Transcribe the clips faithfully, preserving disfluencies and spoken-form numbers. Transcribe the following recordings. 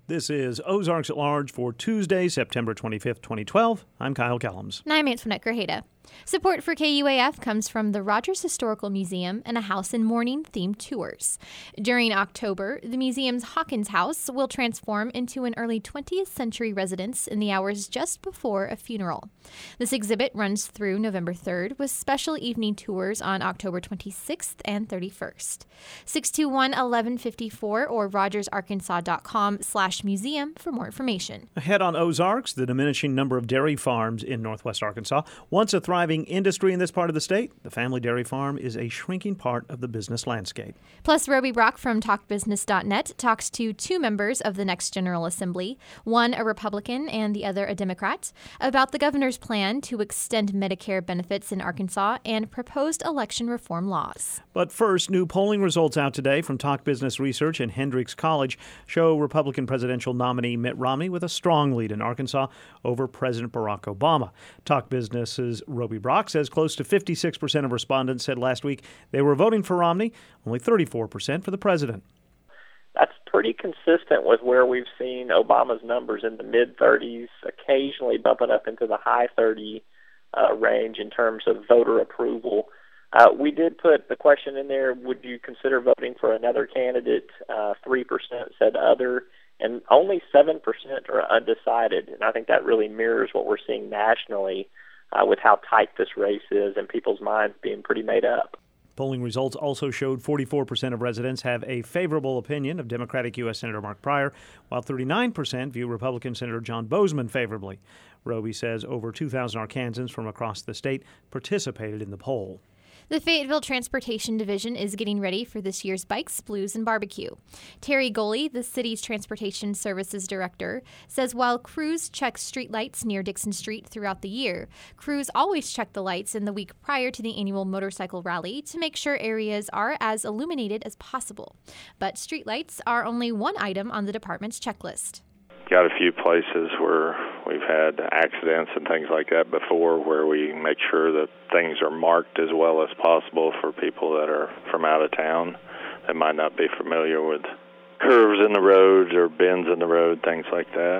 This is Ozarks at Large for Tuesday, September twenty-fifth, twenty twelve. I'm Kyle Kellums. And I'm Antoinette Grajeda. Support for K U A F comes from the Rogers Historical Museum and a House in Mourning themed tours. During October, the museum's Hawkins House will transform into an early twentieth century residence in the hours just before a funeral. This exhibit runs through November third with special evening tours on October twenty-sixth and thirty-first. six two one, eleven fifty-four or rogersarkansas.com slash museum for more information. Ahead on Ozarks, the diminishing number of dairy farms in northwest Arkansas. Once a thriving industry in this part of the state, the family dairy farm is a shrinking part of the business landscape. Plus, Roby Brock from talk business dot net talks to two members of the next General Assembly, one a Republican and the other a Democrat, about the governor's plan to extend Medicare benefits in Arkansas and proposed election reform laws. But first, new polling results out today from Talk Business Research and Hendrix College show Republican presidential nominee Mitt Romney with a strong lead in Arkansas over President Barack Obama. Talk Business's Roby Brock says close to fifty-six percent of respondents said last week they were voting for Romney, only thirty-four percent for the president. That's pretty consistent with where we've seen Obama's numbers in the mid-thirties, occasionally bumping up into the high thirty uh, range in terms of voter approval. Uh, we did put the question in there, would you consider voting for another candidate? Uh, three percent said other, and only seven percent are undecided. And I think that really mirrors what we're seeing nationally uh, with how tight this race is and people's minds being pretty made up. Polling results also showed forty-four percent of residents have a favorable opinion of Democratic U S Senator Mark Pryor, while thirty-nine percent view Republican Senator John Boozman favorably. Roby says over two thousand Arkansans from across the state participated in the poll. The Fayetteville Transportation Division is getting ready for this year's Bikes, Blues, and Barbecue. Terry Goley, the city's Transportation Services Director, says while crews check street lights near Dixon Street throughout the year, crews always check the lights in the week prior to the annual motorcycle rally to make sure areas are as illuminated as possible. But street lights are only one item on the department's checklist. Got a few places where we've had accidents and things like that before where we make sure that things are marked as well as possible for people that are from out of town that might not be familiar with curves in the roads or bends in the road, things like that.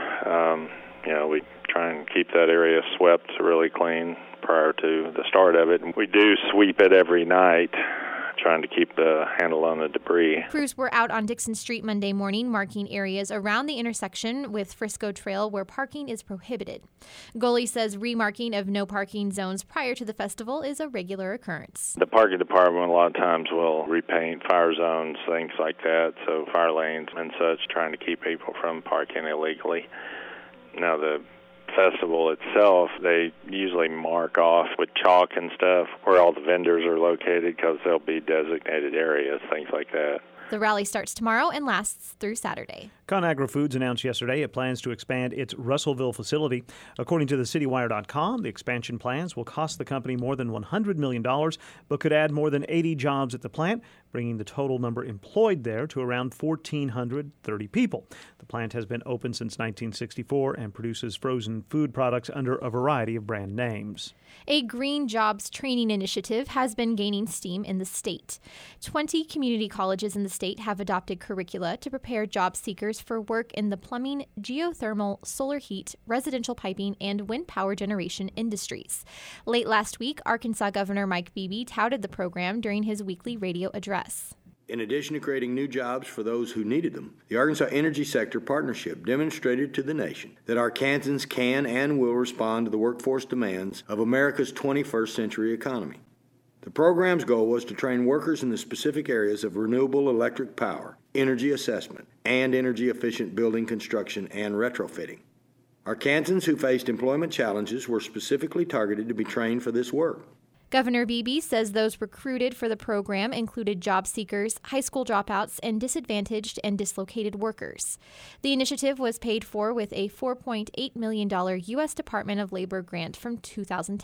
Um, you know, we try and keep that area swept really clean prior to the start of it. We do sweep it every night, trying to keep the handle on the debris. Crews were out on Dixon Street Monday morning, marking areas around the intersection with Frisco Trail where parking is prohibited. Goley says remarking of no parking zones prior to the festival is a regular occurrence. The parking department a lot of times will repaint fire zones, things like that, so fire lanes and such, trying to keep people from parking illegally. Now the festival itself, they usually mark off with chalk and stuff where all the vendors are located because there'll be designated areas, things like that. The rally starts tomorrow and lasts through Saturday. ConAgra Foods announced yesterday it plans to expand its Russellville facility. According to the city wire dot com, the expansion plans will cost the company more than one hundred million dollars, but could add more than eighty jobs at the plant, bringing the total number employed there to around one thousand four hundred thirty people. The plant has been open since nineteen sixty-four and produces frozen food products under a variety of brand names. A Green Jobs training initiative has been gaining steam in the state. twenty community colleges in the state have adopted curricula to prepare job seekers for work in the plumbing, geothermal, solar heat, residential piping, and wind power generation industries. Late last week, Arkansas Governor Mike Beebe touted the program during his weekly radio address. In addition to creating new jobs for those who needed them, the Arkansas Energy Sector Partnership demonstrated to the nation that Arkansans can and will respond to the workforce demands of America's twenty-first century economy. The program's goal was to train workers in the specific areas of renewable electric power, energy assessment, and energy-efficient building construction and retrofitting. Arkansans who faced employment challenges were specifically targeted to be trained for this work. Governor Beebe says those recruited for the program included job seekers, high school dropouts, and disadvantaged and dislocated workers. The initiative was paid for with a four point eight million dollars U S Department of Labor grant from two thousand ten.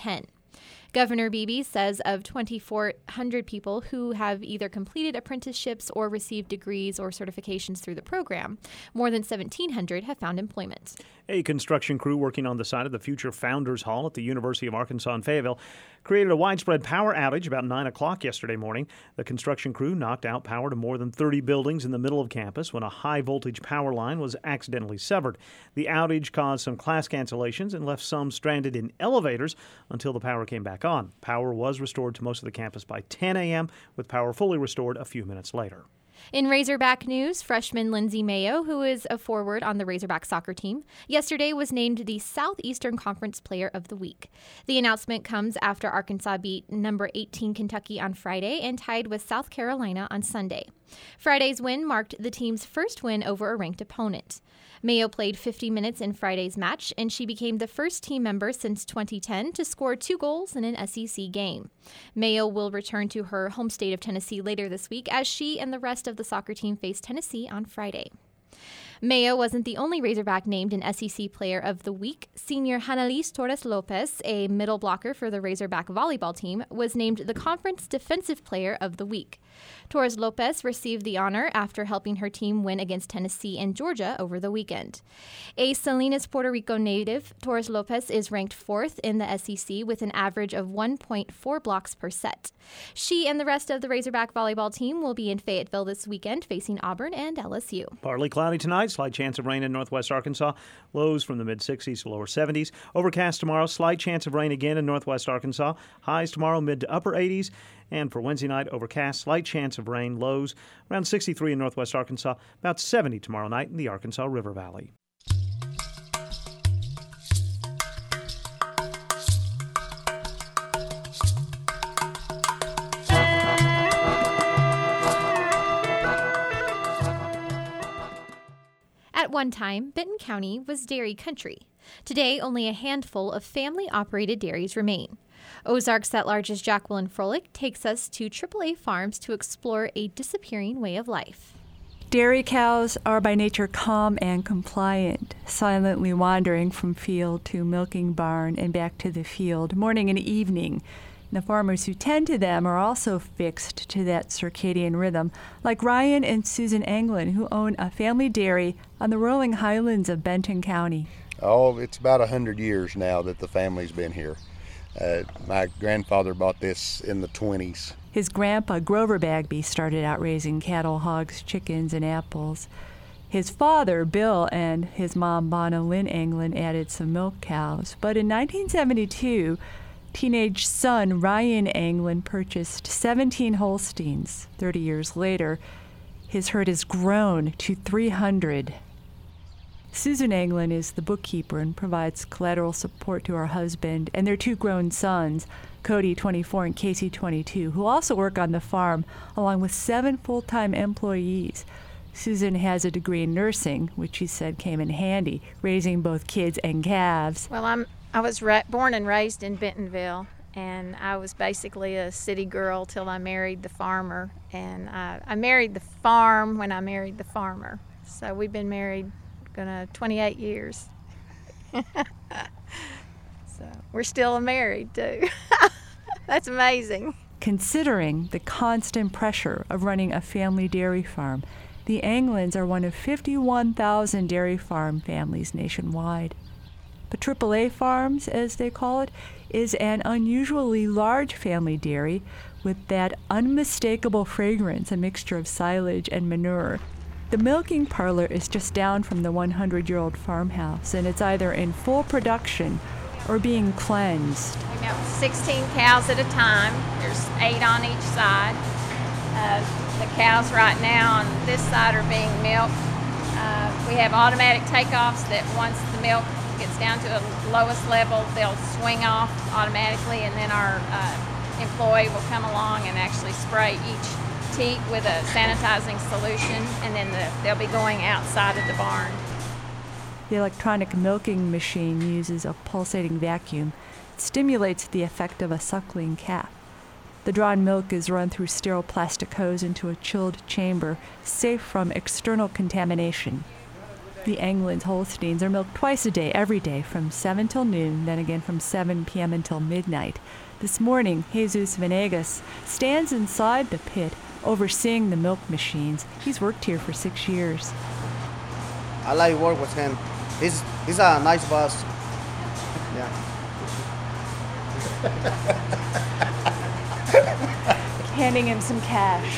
Governor Beebe says of twenty-four hundred people who have either completed apprenticeships or received degrees or certifications through the program, more than seventeen hundred have found employment. A construction crew working on the site of the future Founders Hall at the University of Arkansas in Fayetteville created a widespread power outage about nine o'clock yesterday morning. The construction crew knocked out power to more than thirty buildings in the middle of campus when a high-voltage power line was accidentally severed. The outage caused some class cancellations and left some stranded in elevators until the power came back on. Power was restored to most of the campus by ten a.m., with power fully restored a few minutes later. In Razorback news, freshman Lindsay Mayo, who is a forward on the Razorback soccer team, yesterday was named the Southeastern Conference Player of the Week. The announcement comes after Arkansas beat number eighteen Kentucky on Friday and tied with South Carolina on Sunday. Friday's win marked the team's first win over a ranked opponent. Mayo played fifty minutes in Friday's match, and she became the first team member since twenty ten to score two goals in an S E C game. Mayo will return to her home state of Tennessee later this week as she and the rest of the soccer team face Tennessee on Friday. Mayo wasn't the only Razorback named an S E C Player of the Week. Senior Hanalise Torres Lopez, a middle blocker for the Razorback volleyball team, was named the Conference Defensive Player of the Week. Torres Lopez received the honor after helping her team win against Tennessee and Georgia over the weekend. A Salinas, Puerto Rico native, Torres Lopez is ranked fourth in the S E C with an average of one point four blocks per set. She and the rest of the Razorback volleyball team will be in Fayetteville this weekend facing Auburn and L S U. Partly cloudy tonight, slight chance of rain in northwest Arkansas. Lows from the mid-sixties to lower seventies. Overcast tomorrow, slight chance of rain again in northwest Arkansas. Highs tomorrow mid to upper eighties. And for Wednesday night, overcast, slight chance of rain, lows around sixty-three in northwest Arkansas, about seventy tomorrow night in the Arkansas River Valley. At one time, Benton County was dairy country. Today, only a handful of family-operated dairies remain. Ozarks at Large's Jacqueline Froelich takes us to triple A Farms to explore a disappearing way of life. Dairy cows are by nature calm and compliant, silently wandering from field to milking barn and back to the field, morning and evening. The farmers who tend to them are also fixed to that circadian rhythm, like Ryan and Susan Anglin, who own a family dairy on the rolling highlands of Benton County. Oh, it's about a hundred years now that the family's been here. Uh, my grandfather bought this in the twenties. His grandpa, Grover Bagby, started out raising cattle, hogs, chickens, and apples. His father, Bill, and his mom, Bonna Lynn Anglin, added some milk cows. But in nineteen seventy-two, teenage son Ryan Anglin purchased seventeen Holsteins. Thirty years later, his herd has grown to three hundred. Susan Anglin is the bookkeeper and provides collateral support to her husband and their two grown sons, Cody, twenty-four, and Casey, twenty-two, who also work on the farm, along with seven full-time employees. Susan has a degree in nursing, which she said came in handy, raising both kids and calves. Well, I'm I was ra- born and raised in Bentonville, and I was basically a city girl till I married the farmer. And I, I married the farm when I married the farmer. So we've been married gonna twenty-eight years. So we're still married too. That's amazing. Considering the constant pressure of running a family dairy farm, the Anglins are one of fifty-one thousand dairy farm families nationwide. But triple A Farms, as they call it, is an unusually large family dairy with that unmistakable fragrance, a mixture of silage and manure. The milking parlor is just down from the hundred-year-old farmhouse, and it's either in full production or being cleansed. We milk sixteen cows at a time. There's eight on each side. Uh, the cows right now on this side are being milked. Uh, we have automatic takeoffs that once the milk gets down to the lowest level, they'll swing off automatically, and then our uh, employee will come along and actually spray each teat with a sanitizing solution, and then the, they'll be going outside of the barn. The electronic milking machine uses a pulsating vacuum. It stimulates the effect of a suckling calf. The drawn milk is run through sterile plastic hose into a chilled chamber, safe from external contamination. The England's Holsteins are milked twice a day, every day, from seven till noon, then again from seven p.m. until midnight. This morning, Jesus Venegas stands inside the pit, overseeing the milk machines. He's worked here for six years. I like to work with him. He's he's a nice boss. Yeah. Handing him some cash.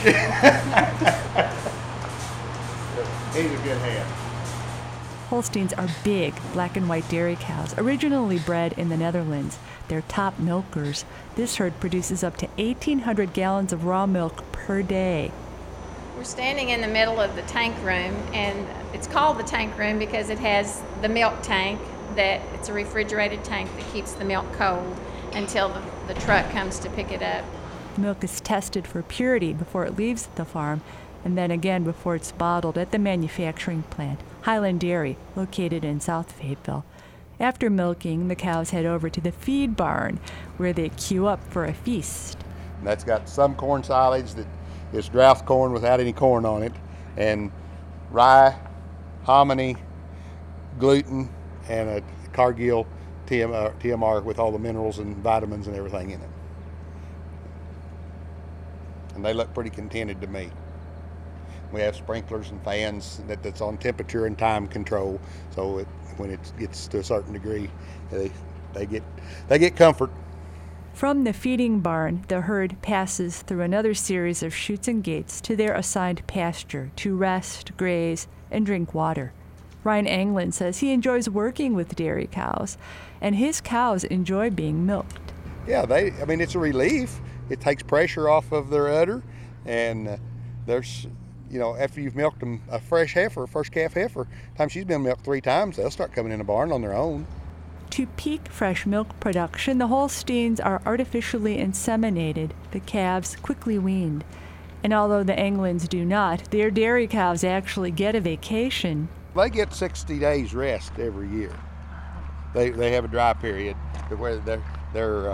He's a good hand. Holsteins are big, black and white dairy cows, originally bred in the Netherlands. They're top milkers. This herd produces up to eighteen hundred gallons of raw milk per day. We're standing in the middle of the tank room, and it's called the tank room because it has the milk tank, that it's a refrigerated tank that keeps the milk cold until the, the truck comes to pick it up. The milk is tested for purity before it leaves the farm, and then again before it's bottled at the manufacturing plant, Highland Dairy, located in South Fayetteville. After milking, the cows head over to the feed barn, where they queue up for a feast. And that's got some corn silage that is drought corn without any corn on it, and rye, hominy, gluten, and a Cargill T M R, T M R with all the minerals and vitamins and everything in it. And they look pretty contented to me. We have sprinklers and fans that, that's on temperature and time control, so it, when it gets to a certain degree, they, they get they get comfort. From the feeding barn, the herd passes through another series of chutes and gates to their assigned pasture to rest, graze, and drink water. Ryan Anglin says he enjoys working with dairy cows, and his cows enjoy being milked. Yeah, they. I mean, it's a relief. It takes pressure off of their udder, and uh, there's, you know, after you've milked them a fresh heifer, first calf heifer, time she's been milked three times, they'll start coming in the barn on their own. To peak fresh milk production, the Holsteins are artificially inseminated, the calves quickly weaned. And although the Anglins do not, their dairy cows actually get a vacation. They get sixty days rest every year. They they have a dry period where they're, they're uh,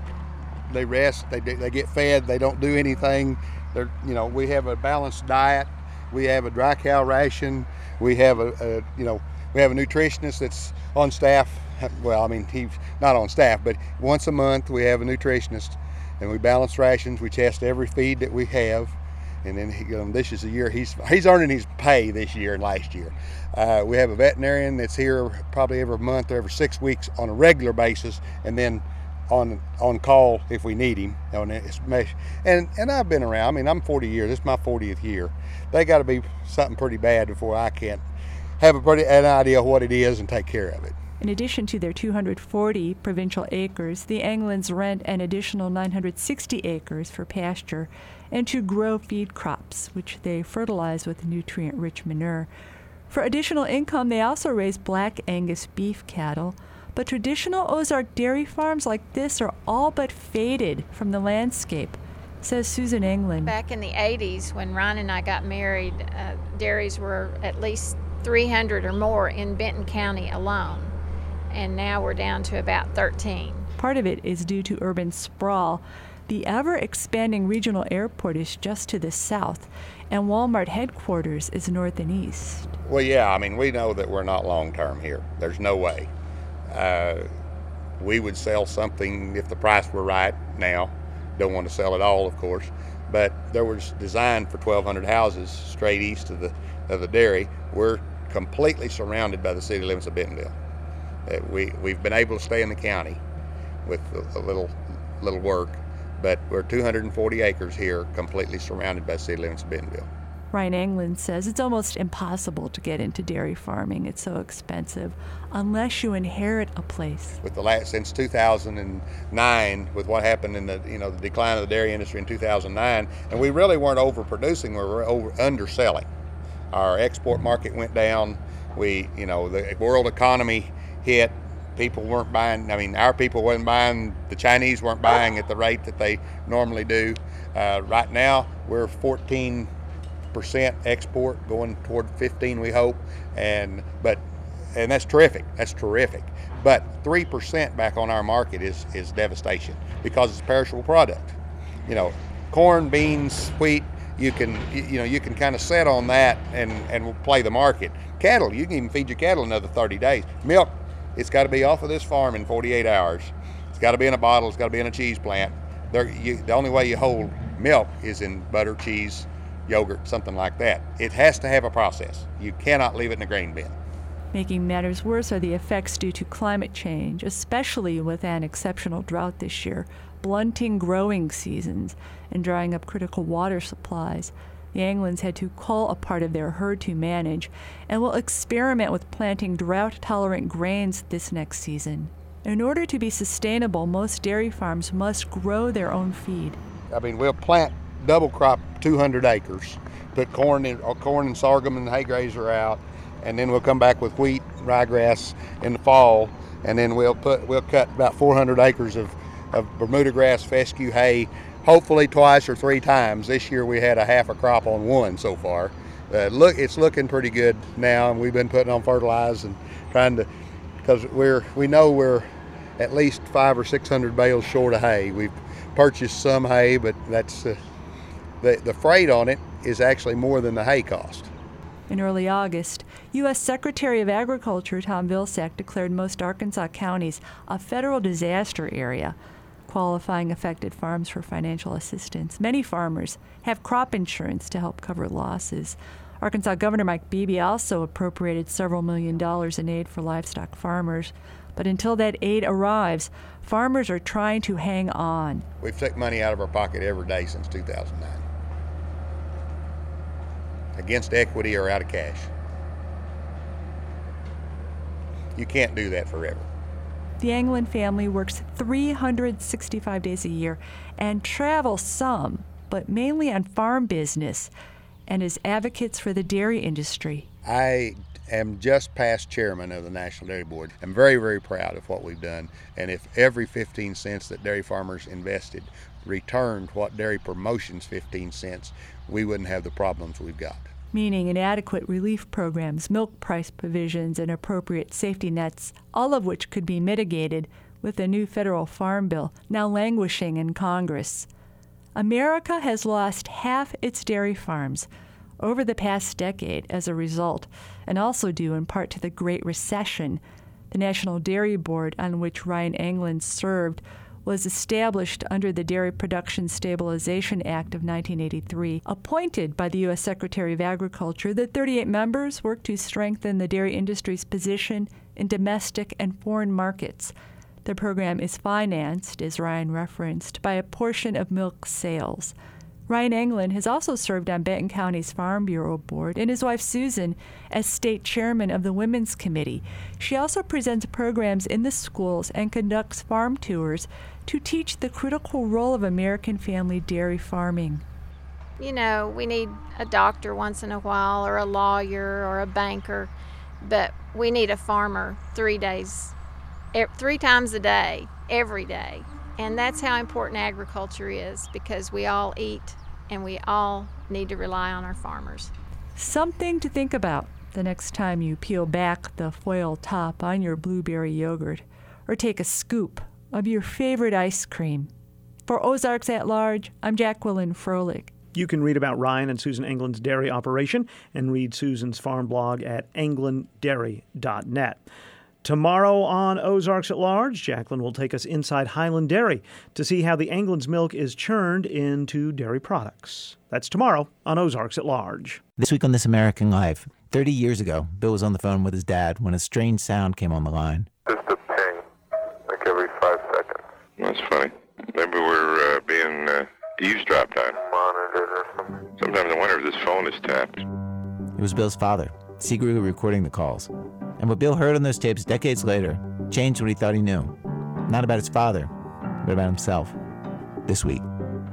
they rest, they they get fed, they don't do anything. They're, you know, we have a balanced diet, we have a dry cow ration, we have a, a you know, we have a nutritionist that's on staff. Well, I mean, he's not on staff, but once a month we have a nutritionist, and we balance rations. We test every feed that we have, and then he, um, this is the year he's he's earning his pay this year and last year. Uh, we have a veterinarian that's here probably every month or every six weeks on a regular basis, and then on on call if we need him. On it's and and I've been around. I mean, I'm forty years. This is my fortieth year. They got to be something pretty bad before I can't have a pretty an idea of what it is and take care of it. In addition to their two hundred forty provincial acres, the Anglins rent an additional nine hundred sixty acres for pasture and to grow feed crops, which they fertilize with nutrient-rich manure. For additional income, they also raise Black Angus beef cattle, but traditional Ozark dairy farms like this are all but faded from the landscape, says Susan Anglin. Back in the eighties, when Ron and I got married, uh, dairies were at least three hundred or more in Benton County alone. And now we're down to about thirteen. Part of it is due to urban sprawl. The ever-expanding regional airport is just to the south, and Walmart headquarters is north and east. Well, yeah, I mean, we know that we're not long-term here. There's no way. Uh, we would sell something if the price were right now. Don't want to sell it all, of course, but there was designed for twelve hundred houses straight east of the, of the dairy. We're completely surrounded by the city limits of Bentonville. Uh, we, we've been able to stay in the county with a, a little little work, but we're two hundred forty acres here, completely surrounded by city limits of Bentonville. Ryan Anglin says it's almost impossible to get into dairy farming. It's so expensive unless you inherit a place. With the last since two thousand nine, with what happened in the you know the decline of the dairy industry in two thousand nine, and we really weren't overproducing, we were over underselling. Our export market went down. We you know the world economy hit. People weren't buying, I mean, our people wasn't buying, the Chinese weren't buying at the rate that they normally do. Uh, right now, we're fourteen percent export, going toward fifteen, we hope, and but and that's terrific, that's terrific. But three percent back on our market is, is devastation because it's a perishable product. You know, corn, beans, wheat, you can, you know, you can kind of set on that and, and play the market. Cattle, you can even feed your cattle another thirty days. Milk, it's got to be off of this farm in forty-eight hours. It's got to be in a bottle. It's got to be in a cheese plant. There, you, the only way you hold milk is in butter, cheese, yogurt, something like that. It has to have a process. You cannot leave it in a grain bin. Making matters worse are the effects due to climate change, especially with an exceptional drought this year, blunting growing seasons and drying up critical water supplies. The Anglins had to cull a part of their herd to manage and will experiment with planting drought-tolerant grains this next season. In order to be sustainable, most dairy farms must grow their own feed. I mean, we'll plant double crop two hundred acres, put corn in, or corn and sorghum and hay grazer out, and then we'll come back with wheat, ryegrass in the fall, and then we'll put we'll cut about four hundred acres of, of Bermuda grass, fescue hay, hopefully twice or three times. This year we had a half a crop on one so far. Uh, look, it's looking pretty good now, and we've been putting on fertilizer and trying to, because we're we know we're at least five or six hundred bales short of hay. We've purchased some hay, but that's uh, the the freight on it is actually more than the hay cost. In early August, U S Secretary of Agriculture Tom Vilsack declared most Arkansas counties a federal disaster area, qualifying affected farms for financial assistance. Many farmers have crop insurance to help cover losses. Arkansas Governor Mike Beebe also appropriated several million dollars in aid for livestock farmers. But until that aid arrives, farmers are trying to hang on. We've took money out of our pocket every day since two thousand nine. Against equity or out of cash. You can't do that forever. The Anglin family works three hundred sixty-five days a year and travels some, but mainly on farm business and as advocates for the dairy industry. I am just past chairman of the National Dairy Board. I'm very, very proud of what we've done. And if every fifteen cents that dairy farmers invested returned what dairy promotions fifteen cents, we wouldn't have the problems we've got. Meaning inadequate relief programs, milk price provisions, and appropriate safety nets, all of which could be mitigated with a new federal farm bill now languishing in Congress. America has lost half its dairy farms over the past decade as a result, and also due in part to the Great Recession. The National Dairy Board, on which Ryan Anglin served, was established under the Dairy Production Stabilization Act of nineteen eighty-three. Appointed by the U S Secretary of Agriculture, the thirty-eight members work to strengthen the dairy industry's position in domestic and foreign markets. The program is financed, as Ryan referenced, by a portion of milk sales. Ryan Anglin has also served on Benton County's Farm Bureau Board, and his wife Susan as state chairman of the Women's Committee. She also presents programs in the schools and conducts farm tours to teach the critical role of American family dairy farming. You know, we need a doctor once in a while, or a lawyer, or a banker, but we need a farmer three days, three times a day, every day. And that's how important agriculture is, because we all eat and we all need to rely on our farmers. Something to think about the next time you peel back the foil top on your blueberry yogurt or take a scoop of your favorite ice cream. For Ozarks at Large, I'm Jacqueline Froelich. You can read about Ryan and Susan Anglin's dairy operation and read Susan's farm blog at anglin dairy dot net. Tomorrow on Ozarks at Large, Jacqueline will take us inside Highland Dairy to see how the Anglin's milk is churned into dairy products. That's tomorrow on Ozarks at Large. This week on This American Life, thirty years ago, Bill was on the phone with his dad when a strange sound came on the line. Just a ping, like every five seconds. That's funny. Maybe we're uh, being uh, eavesdropped on. Monitored or something. Sometimes I wonder if this phone is tapped. It was Bill's father, secretly recording the calls. And what Bill heard on those tapes decades later changed what he thought he knew. Not about his father, but about himself. This week.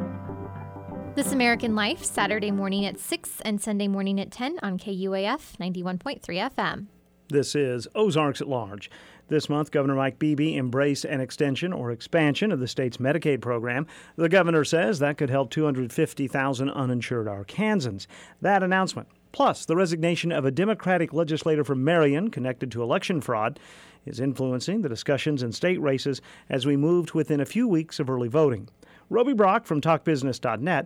This American Life, Saturday morning at six and Sunday morning at ten on K U A F ninety-one point three F M. This is Ozarks at Large. This month, Governor Mike Beebe embraced an extension or expansion of the state's Medicaid program. The governor says that could help two hundred fifty thousand uninsured Arkansans. That announcement, plus the resignation of a Democratic legislator from Marion connected to election fraud, is influencing the discussions in state races as we move to within a few weeks of early voting. Roby Brock from talk business dot net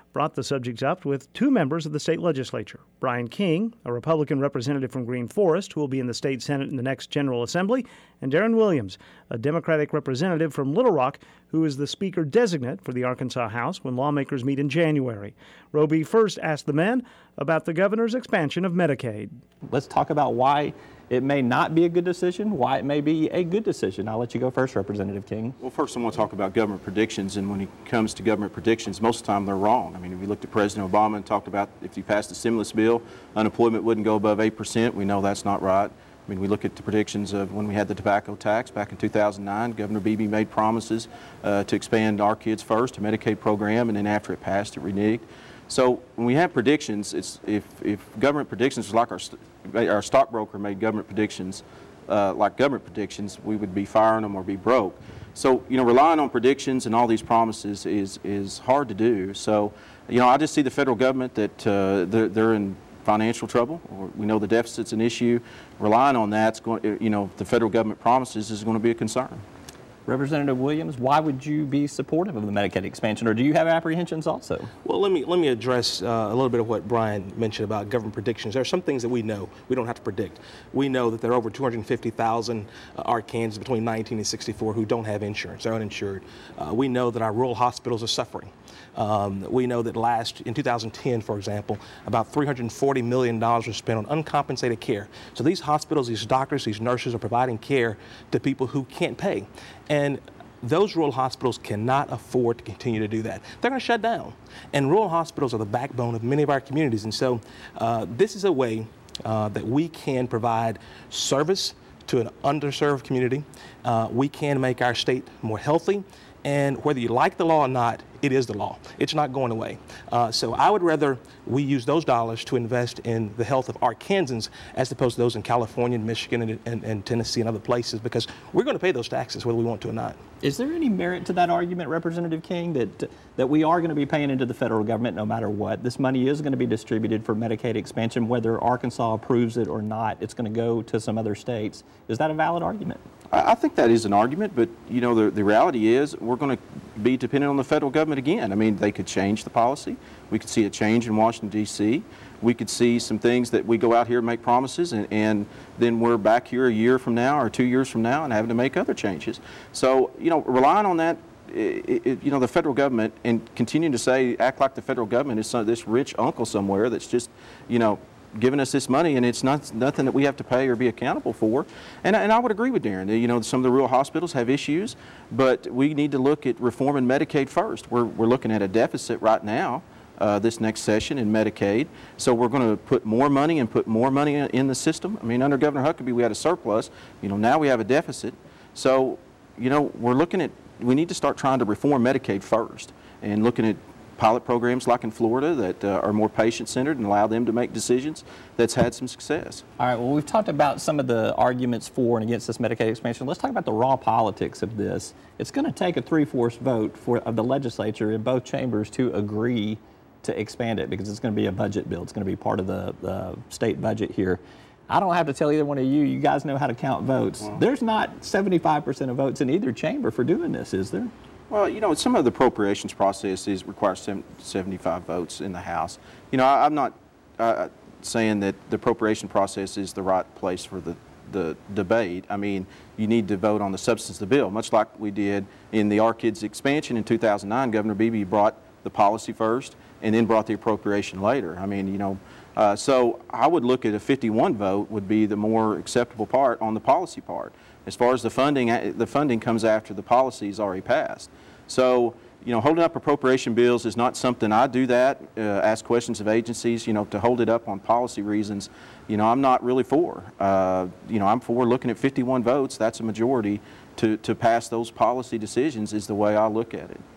brought the subject up with two members of the state legislature, Brian King, a Republican representative from Green Forest who will be in the state Senate in the next General Assembly, and Darren Williams, a Democratic representative from Little Rock who is the Speaker designate for the Arkansas House when lawmakers meet in January. Roby first asked the men about the governor's expansion of Medicaid. Let's talk about why it may not be a good decision, why it may be a good decision. I'll let you go first, Representative King. Well, first I want to talk about government predictions, and when it comes to government predictions, most of the time they're wrong. I mean, if you looked at President Obama and talked about if you passed the stimulus bill, unemployment wouldn't go above eight percent, we know that's not right. I mean, we look at the predictions of when we had the tobacco tax back in two thousand nine, Governor Beebe made promises uh, to expand Our Kids First, a Medicaid program, and then after it passed, it reneged. So when we have predictions, it's, if, if government predictions was like our, our stockbroker made government predictions, uh, like government predictions, we would be firing them or be broke. So, you know, relying on predictions and all these promises is, is hard to do. So, you know, I just see the federal government that uh, they're, they're in financial trouble, or we know the deficit's an issue. Relying on that's going, you know, the federal government promises is going to be a concern. Representative Williams, why would you be supportive of the Medicaid expansion, or do you have apprehensions also? Well, let me let me address uh, a little bit of what Brian mentioned about government predictions. There are some things that we know we don't have to predict. We know that there are over two hundred fifty thousand uh, Arkansans between nineteen and sixty-four who don't have insurance, they're uninsured. Uh, we know that our rural hospitals are suffering. Um, we know that last, in two thousand ten, for example, about three hundred forty million dollars was spent on uncompensated care. So these hospitals, these doctors, these nurses are providing care to people who can't pay. And those rural hospitals cannot afford to continue to do that. They're going to shut down. And rural hospitals are the backbone of many of our communities. And so uh, this is a way uh, that we can provide service to an underserved community. Uh, we can make our state more healthy. And whether you like the law or not, it is the law. It's not going away. Uh, so I would rather we use those dollars to invest in the health of Arkansans as opposed to those in California and Michigan and, and, and Tennessee and other places, because we're going to pay those taxes whether we want to or not. Is there any merit to that argument, Representative King, that that we are going to be paying into the federal government no matter what? This money is going to be distributed for Medicaid expansion, whether Arkansas approves it or not. It's going to go to some other states. Is that a valid argument? I think that is an argument, but you know, the, the reality is we're going to be dependent on the federal government again. I mean, they could change the policy. We could see a change in Washington, D C We could see some things that we go out here and make promises, and, and then we're back here a year from now or two years from now and having to make other changes. So, you know, relying on that, it, it, you know, the federal government, and continuing to say, act like the federal government is some, this rich uncle somewhere that's just, you know, giving us this money, and it's not nothing that we have to pay or be accountable for. And, and I would agree with Darren. You know, some of the rural hospitals have issues, but we need to look at reforming Medicaid first. We're, we're looking at a deficit right now, uh, this next session in Medicaid. So we're going to put more money and put more money in the system. I mean, under Governor Huckabee, we had a surplus. You know, now we have a deficit. So, you know, we're looking at, we need to start trying to reform Medicaid first, and looking at pilot programs like in Florida that uh, are more patient-centered and allow them to make decisions that's had some success. All right, well, we've talked about some of the arguments for and against this Medicaid expansion. Let's talk about the raw politics of this. It's going to take a three-fourths vote for of the legislature in both chambers to agree to expand it, because it's going to be a budget bill. It's going to be part of the, the state budget here. I don't have to tell either one of you, you guys know how to count votes. Well, there's not seventy-five percent of votes in either chamber for doing this, is there? Well, you know, some of the appropriations processes require seventy-five votes in the House. You know, I, I'm not uh, saying that the appropriation process is the right place for the, the debate. I mean, you need to vote on the substance of the bill, much like we did in the Our Kids expansion in two thousand nine. Governor Beebe brought the policy first and then brought the appropriation later. I mean, you know, uh, so I would look at a fifty-one vote would be the more acceptable part on the policy part. As far as the funding, the funding comes after the policy is already passed. So, you know, holding up appropriation bills is not something I do that, uh, ask questions of agencies, you know, to hold it up on policy reasons, you know, I'm not really for. Uh, you know, I'm for looking at fifty-one votes, that's a majority, to, to pass those policy decisions is the way I look at it.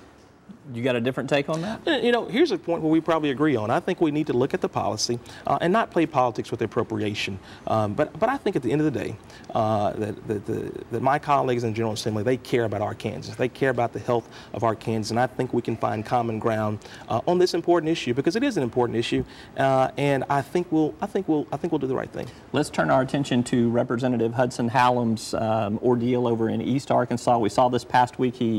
You got a different take on that? You know, here's a point where we probably agree on. I think we need to look at the policy uh, and not play politics with the appropriation. Um, but but I think at the end of the day, uh, that, that, the, that my colleagues in the General Assembly, they care about Arkansas. They care about the health of Arkansas, and I think we can find common ground uh, on this important issue, because it is an important issue, uh, and I think we'll I think we'll I think we'll do the right thing. Let's turn our attention to Representative Hudson Hallam's um, ordeal over in East Arkansas. We saw this past week he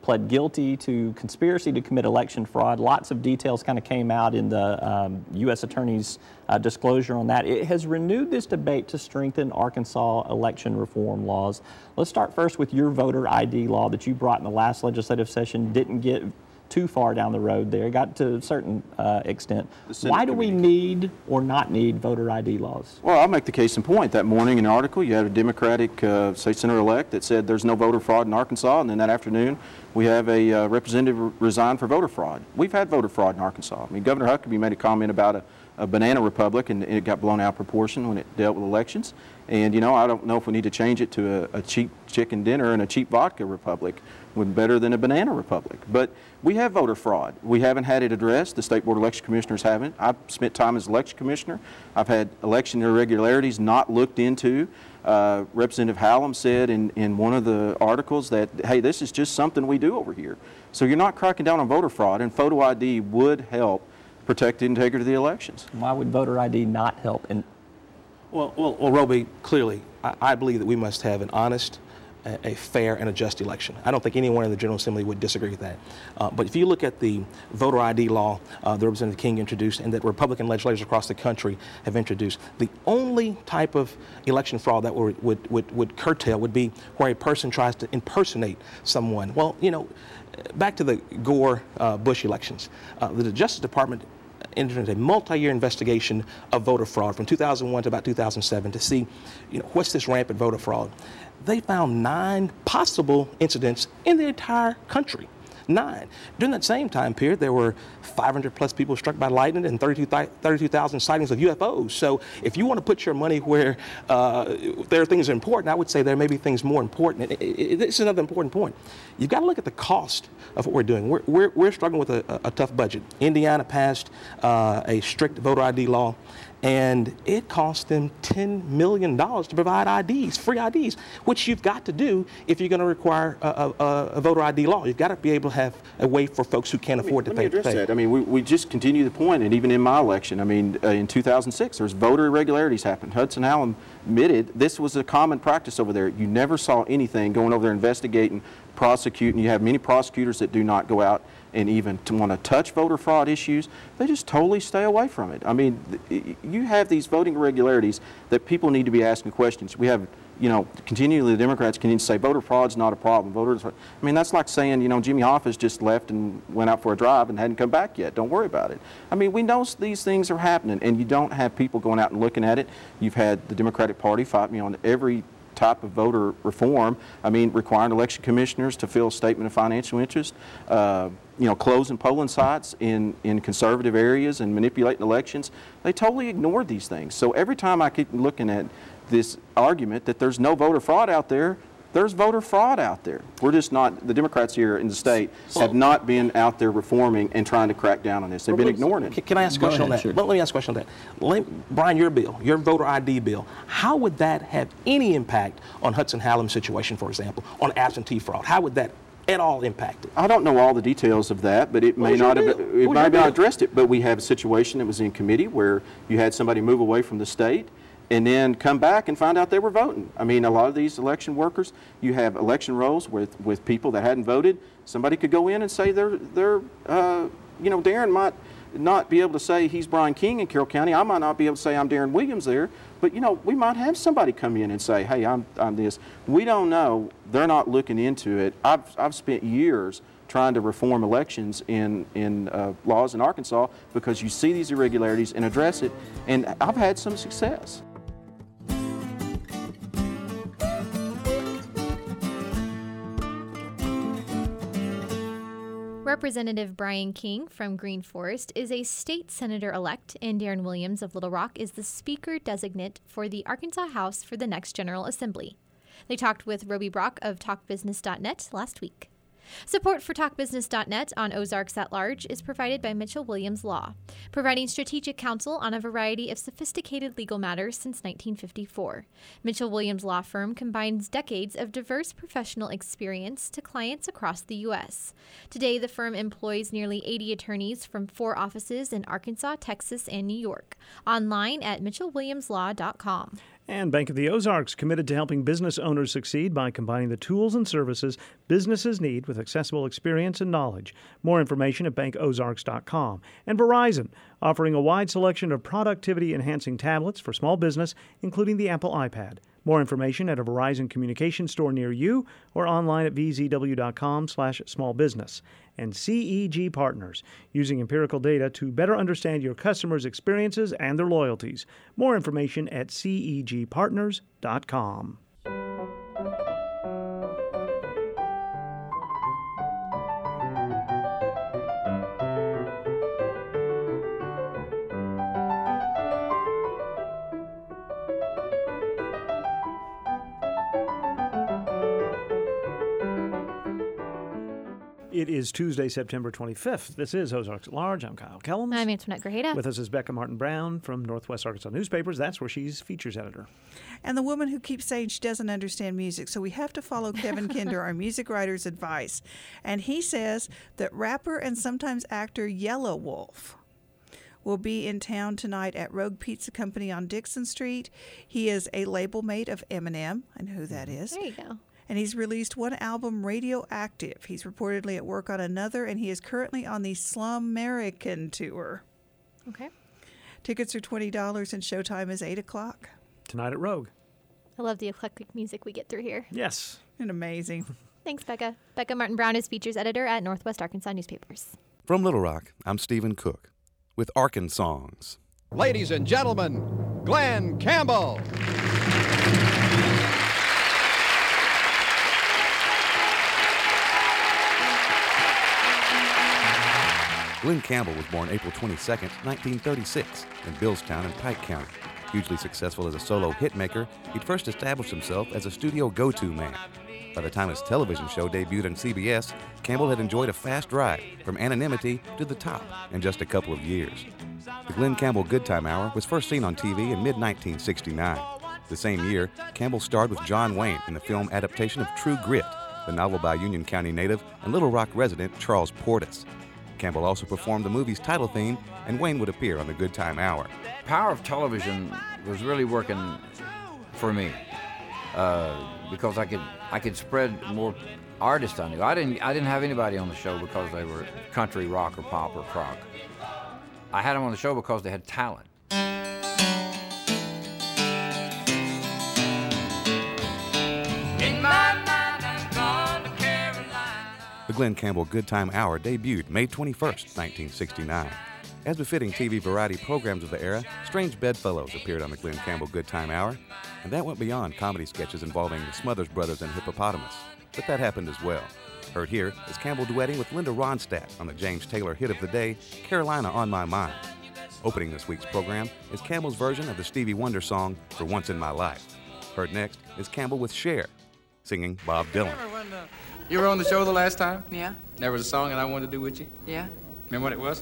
pled guilty to conspiracy to commit election fraud. Lots of details kind of came out in the um, U S Attorney's uh, disclosure on that. It has renewed this debate to strengthen Arkansas election reform laws. Let's start first with your voter I D law that you brought in the last legislative session. Didn't get too far down the road there, got to a certain uh, extent. Why do we need or not need voter I D laws? Well, I'll make the case in point. That morning in an article, you had a Democratic uh, state senator-elect that said there's no voter fraud in Arkansas, and then that afternoon we have a uh, representative resign for voter fraud. We've had voter fraud in Arkansas. I mean, Governor Huckabee made a comment about a, a banana republic, and it got blown out of proportion when it dealt with elections. And, you know, I don't know if we need to change it to a, a cheap chicken dinner and a cheap vodka republic with better than a banana republic. But we have voter fraud. We haven't had it addressed. The State Board of Election Commissioners haven't. I've spent time as election commissioner. I've had election irregularities not looked into. Uh, Representative Hallam said in, in one of the articles that, hey, this is just something we do over here. So you're not cracking down on voter fraud, and photo I D would help protect the integrity of the elections. Why would voter I D not help? And Well, well, well, Roby, clearly, I, I believe that we must have an honest, a, a fair, and a just election. I don't think anyone in the General Assembly would disagree with that. Uh, but if you look at the voter I D law uh, that Representative King introduced and that Republican legislators across the country have introduced, the only type of election fraud that would, would, would, would curtail would be where a person tries to impersonate someone. Well, you know, back to the Gore-Bush uh, elections. Uh, the Justice Department entered into a multi-year investigation of voter fraud from two thousand one to about two thousand seven to see, you know, what's this rampant voter fraud. They found nine possible incidents in the entire country. Nine. During that same time period, there were five hundred plus people struck by lightning and thirty-two thousand sightings of U F Os. So if you want to put your money where uh, there are things important, I would say there may be things more important. It, it, it, this is another important point. You've got to look at the cost of what we're doing. We're, we're, we're struggling with a, a tough budget. Indiana passed uh, a strict voter I D law, and it cost them ten million dollars to provide I Ds, free I Ds, which you've got to do if you're going to require a, a, a voter I D law. You've got to be able to have a way for folks who can't afford let to me, pay. Let me address pay. that. I mean, we, we just continue the point, and even in my election, I mean, uh, in two thousand six, there's voter irregularities happened. Hudson Hallam admitted this was a common practice over there. You never saw anything going over there investigating, prosecuting. You have many prosecutors that do not go out and even to want to touch voter fraud issues. They just totally stay away from it. I mean, you have these voting irregularities that people need to be asking questions. We have, you know, continually the Democrats continue to say voter fraud's not a problem. Voters, I mean, that's like saying, you know, Jimmy Hoffa's just left and went out for a drive and hadn't come back yet. Don't worry about it. I mean, we know these things are happening, and you don't have people going out and looking at it. You've had the Democratic Party fight me on every type of voter reform. I mean, requiring election commissioners to fill a statement of financial interest, uh, you know, closing polling sites in, in conservative areas and manipulating elections. They totally ignored these things. So every time I keep looking at this argument that there's no voter fraud out there, there's voter fraud out there. We're just not, the Democrats here in the state have not been out there reforming and trying to crack down on this. They've been ignoring it. Can I ask a question on that? Sure. Let me ask a question on that. Let, Brian, your bill, your voter I D bill, how would that have any impact on Hudson Hallam's situation, for example, on absentee fraud? How would that at all impact it? I don't know all the details of that, but it may not have, it might have not addressed it. But we have a situation that was in committee where you had somebody move away from the state and then come back and find out they were voting. I mean, a lot of these election workers, you have election rolls with, with people that hadn't voted. Somebody could go in and say they're, they're uh, you know, Darren might not be able to say he's Brian King in Carroll County. I might not be able to say I'm Darren Williams there. But, you know, we might have somebody come in and say, hey, I'm, I'm this. We don't know. They're not looking into it. I've, I've spent years trying to reform elections in, in uh, laws in Arkansas because you see these irregularities and address it. And I've had some success. Representative Brian King from Green Forest is a state senator-elect, and Darren Williams of Little Rock is the speaker-designate for the Arkansas House for the next General Assembly. They talked with Roby Brock of talk business dot net last week. Support for talk business dot net on Ozarks at Large is provided by Mitchell Williams Law, providing strategic counsel on a variety of sophisticated legal matters since nineteen fifty-four. Mitchell Williams Law Firm combines decades of diverse professional experience to clients across the U S. Today, the firm employs nearly eighty attorneys from four offices in Arkansas, Texas, and New York. Online at mitchell williams law dot com. And Bank of the Ozarks committed to helping business owners succeed by combining the tools and services businesses need with accessible experience and knowledge. More information at bank ozarks dot com. And Verizon, offering a wide selection of productivity-enhancing tablets for small business, including the Apple iPad. More information at a Verizon communication store near you or online at v z w dot com slash small business. And C E G Partners, using empirical data to better understand your customers' experiences and their loyalties. More information at c e g partners dot com. It is Tuesday, September twenty-fifth. This is Ozarks at Large. I'm Kyle Kellums. I'm Antoinette Grajeda. With us is Becca Martin Brown from Northwest Arkansas Newspapers. That's where she's features editor. And the woman who keeps saying she doesn't understand music. So we have to follow Kevin Kinder, our music writer's advice. And he says that rapper and sometimes actor Yellow Wolf will be in town tonight at Rogue Pizza Company on Dixon Street. He is a label mate of Eminem. I know who that is. There you go. And he's released one album, Radioactive. He's reportedly at work on another, and he is currently on the Slumerican tour. Okay. Tickets are twenty dollars, and showtime is eight o'clock. Tonight at Rogue. I love the eclectic music we get through here. Yes. And amazing. Thanks, Becca. Becca Martin Brown is features editor at Northwest Arkansas Newspapers. From Little Rock, I'm Stephen Cook with Arkansas Songs. Ladies and gentlemen, Glenn Campbell. Glenn Campbell was born April twenty-second, nineteen thirty-six, in Billstown in Pike County. Hugely successful as a solo hitmaker, he'd first established himself as a studio go-to man. By the time his television show debuted on C B S, Campbell had enjoyed a fast ride from anonymity to the top in just a couple of years. The Glenn Campbell Good Time Hour was first seen on T V in mid nineteen sixty-nine. The same year, Campbell starred with John Wayne in the film adaptation of True Grit, the novel by Union County native and Little Rock resident Charles Portis. Campbell also performed the movie's title theme, and Wayne would appear on the Good Time Hour. Power of television was really working for me uh, because I could I could spread more artists I knew. I didn't I didn't have anybody on the show because they were country, rock, or pop, or rock. I had them on the show because they had talent. In my mind, I'm gone to Carolina. The Glenn Campbell Good Time Hour debuted May twenty-first, nineteen sixty-nine. As befitting T V variety programs of the era, strange bedfellows appeared on the Glenn Campbell Good Time Hour, and that went beyond comedy sketches involving the Smothers Brothers and Hippopotamus. But that happened as well. Heard here is Campbell duetting with Linda Ronstadt on the James Taylor hit of the day, Carolina on My Mind. Opening this week's program is Campbell's version of the Stevie Wonder song, For Once in My Life. Heard next is Campbell with Cher, singing Bob Dylan. You were on the show the last time? Yeah. There was a song that I wanted to do with you? Yeah. Remember what it was?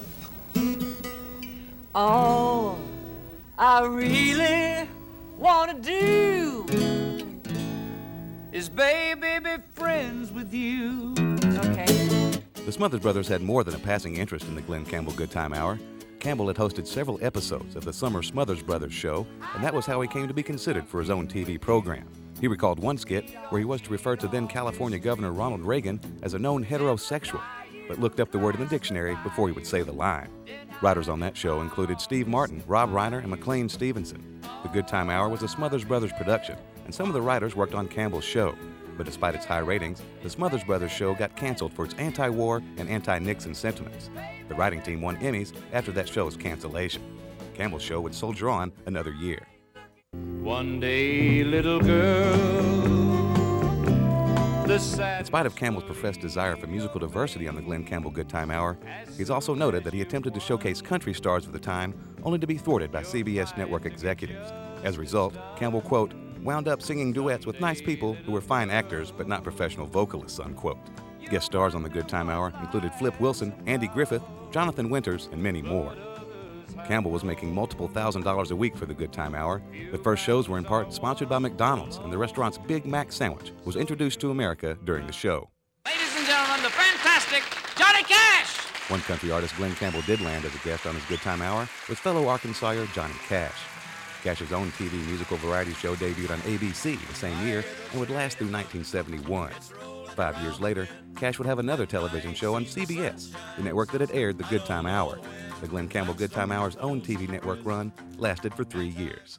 All I really want to do is, baby, be friends with you. Okay. The Smothers Brothers had more than a passing interest in the Glenn Campbell Good Time Hour. Campbell had hosted several episodes of the Summer Smothers Brothers show, and that was how he came to be considered for his own T V program. He recalled one skit where he was to refer to then California Governor Ronald Reagan as a known heterosexual, but looked up the word in the dictionary before he would say the line. Writers on that show included Steve Martin, Rob Reiner, and McLean Stevenson. The Good Time Hour was a Smothers Brothers production, and some of the writers worked on Campbell's show. But despite its high ratings, the Smothers Brothers show got canceled for its anti-war and anti-Nixon sentiments. The writing team won Emmys after that show's cancellation. Campbell's show would soldier on another year. One day, little girl, the sad... In spite of Campbell's professed desire for musical diversity on the Glenn Campbell Good Time Hour, he's also noted that he attempted to showcase country stars of the time, only to be thwarted by C B S network executives. As a result, Campbell, quote, wound up singing duets with nice people who were fine actors but not professional vocalists, unquote. Guest stars on the Good Time Hour included Flip Wilson, Andy Griffith, Jonathan Winters, and many more. Campbell was making multiple thousand dollars a week for the Good Time Hour. The first shows were in part sponsored by McDonald's, and the restaurant's Big Mac sandwich was introduced to America during the show. Ladies and gentlemen, the fantastic Johnny Cash! One country artist Glenn Campbell did land as a guest on his Good Time Hour was fellow Arkansasier Johnny Cash. Cash's own T V musical variety show debuted on A B C the same year and would last through nineteen seventy-one. Five years later, Cash would have another television show on C B S, the network that had aired the Good Time Hour. The Glen Campbell Good Time Hour's own T V network run lasted for three years.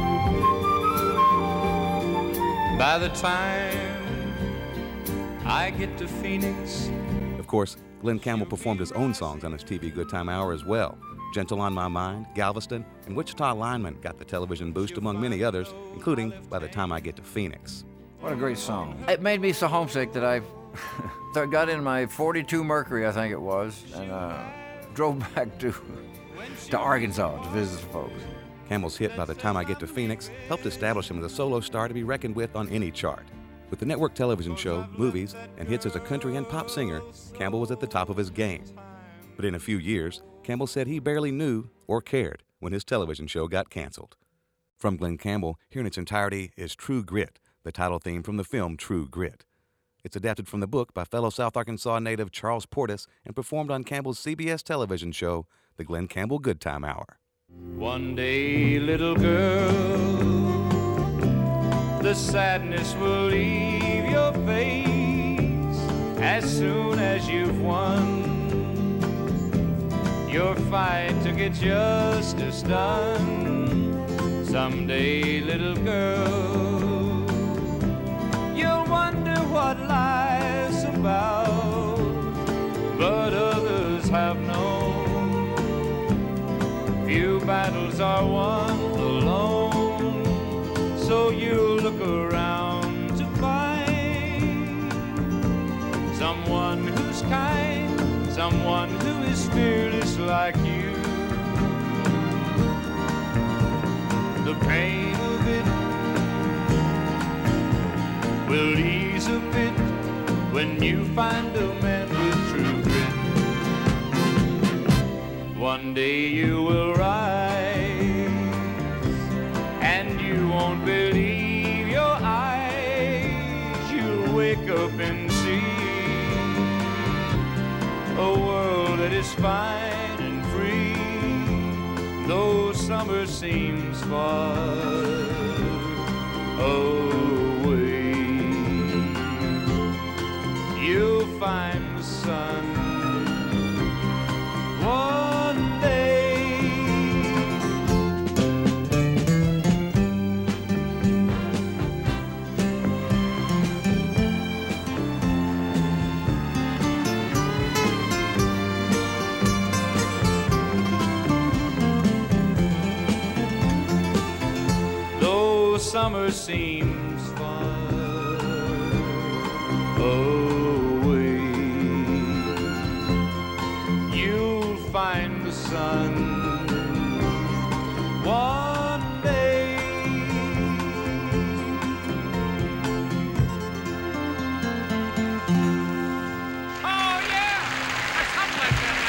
By the time I get to Phoenix. Of course, Glen Campbell performed his own songs on his T V Good Time Hour as well. Gentle on My Mind, Galveston, and Wichita Lineman got the television boost among many others, including By the Time I Get to Phoenix. What a great song. It made me so homesick that I got in my forty-two Mercury, I think it was, and uh, drove back to, to Arkansas to visit some folks. Campbell's hit By the Time I Get to Phoenix helped establish him as a solo star to be reckoned with on any chart. With the network television show, movies, and hits as a country and pop singer, Campbell was at the top of his game. But in a few years, Campbell said he barely knew or cared when his television show got canceled. From Glen Campbell, here in its entirety is True Grit, the title theme from the film True Grit. It's adapted from the book by fellow South Arkansas native Charles Portis and performed on Campbell's C B S television show, The Glen Campbell Good Time Hour. One day, little girl, the sadness will leave your face as soon as you've won your fight to get justice done. Someday, little girl, you'll wonder what life's about, but others have known. Few battles are won alone, so you'll look around to find someone who's kind, someone who is fearless like you. The pain of it will ease a bit when you find a man with true grit. One day you will rise and you won't believe your eyes. You'll wake up and see a world that is fine and free, though summer seems far away. You'll find the sun one day. Summer seems far away. You'll find the sun one day. Oh yeah, that's something like that.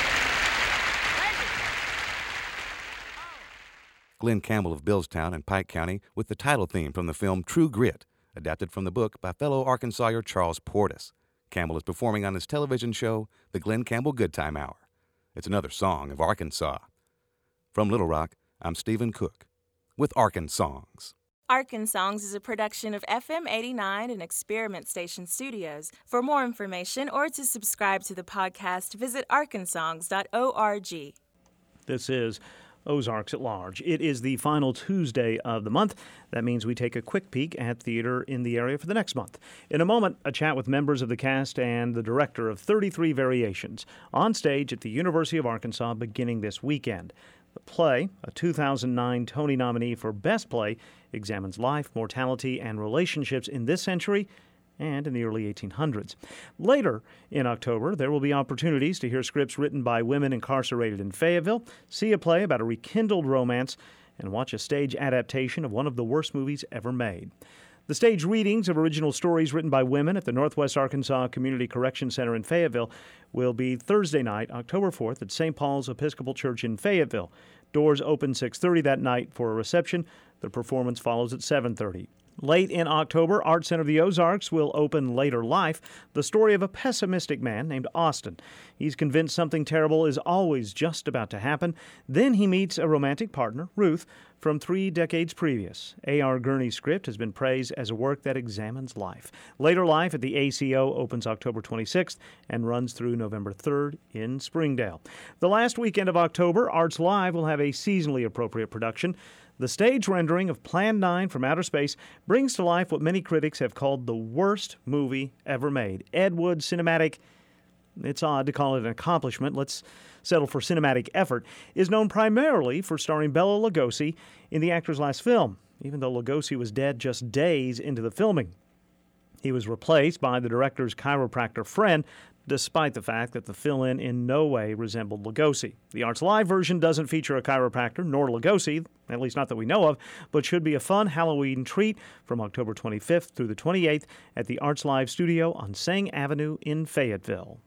Glen Campbell of Billstown in Pike County with the title theme from the film True Grit, adapted from the book by fellow Arkansasier Charles Portis. Campbell is performing on his television show, The Glen Campbell Good Time Hour. It's another song of Arkansas. From Little Rock, I'm Stephen Cook with Arkansongs. Arkansongs is a production of F M eighty-nine and Experiment Station Studios. For more information or to subscribe to the podcast, visit arkansongs dot org. This is Ozarks at Large. It is the final Tuesday of the month. That means we take a quick peek at theater in the area for the next month. In a moment, a chat with members of the cast and the director of thirty-three Variations on stage at the University of Arkansas beginning this weekend. The play, a two thousand nine Tony nominee for Best Play, examines life, mortality, and relationships in this century and in the early eighteen hundreds. Later in October, there will be opportunities to hear scripts written by women incarcerated in Fayetteville, see a play about a rekindled romance, and watch a stage adaptation of one of the worst movies ever made. The stage readings of original stories written by women at the Northwest Arkansas Community Correction Center in Fayetteville will be Thursday night, October fourth, at Saint Paul's Episcopal Church in Fayetteville. Doors open six thirty that night for a reception. The performance follows at seven thirty. Late in October, Art Center of the Ozarks will open Later Life, the story of a pessimistic man named Austin. He's convinced something terrible is always just about to happen. Then he meets a romantic partner, Ruth, from three decades previous. A R. Gurney's script has been praised as a work that examines life. Later Life at the A C O opens October twenty-sixth and runs through November third in Springdale. The last weekend of October, Arts Live will have a seasonally appropriate production. The stage rendering of Plan nine from Outer Space brings to life what many critics have called the worst movie ever made. Ed Wood's cinematic, it's odd to call it an accomplishment, let's settle for cinematic effort, is known primarily for starring Bela Lugosi in the actor's last film, even though Lugosi was dead just days into the filming. He was replaced by the director's chiropractor friend, despite the fact that the fill-in in no way resembled Lugosi. The Arts Live version doesn't feature a chiropractor nor Lugosi, at least not that we know of, but should be a fun Halloween treat from October twenty-fifth through the twenty-eighth at the Arts Live studio on Sang Avenue in Fayetteville.